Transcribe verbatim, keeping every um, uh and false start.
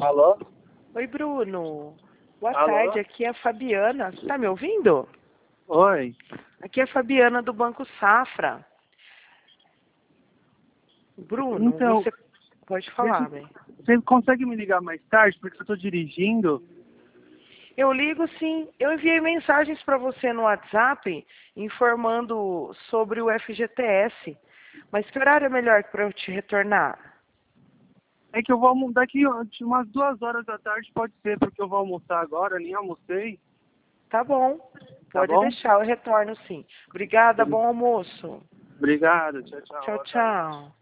Alô? Oi, Bruno. Boa Alô? tarde, aqui é a Fabiana. Você tá me ouvindo? Oi. Aqui é a Fabiana do Banco Safra. Bruno, Então, você pode deixa- falar, bem. você consegue me ligar mais tarde? Porque eu tô dirigindo. Eu ligo sim. Eu enviei mensagens para você no WhatsApp informando sobre o F G T S. Mas que horário é melhor para eu te retornar? É que eu vou almoçar daqui umas duas horas da tarde, pode ser, porque eu vou almoçar agora, nem almocei. Tá bom. Tá Pode bom? deixar, eu retorno sim. Obrigada, bom almoço. Obrigado, tchau, tchau. Tchau, Boa tarde. tchau.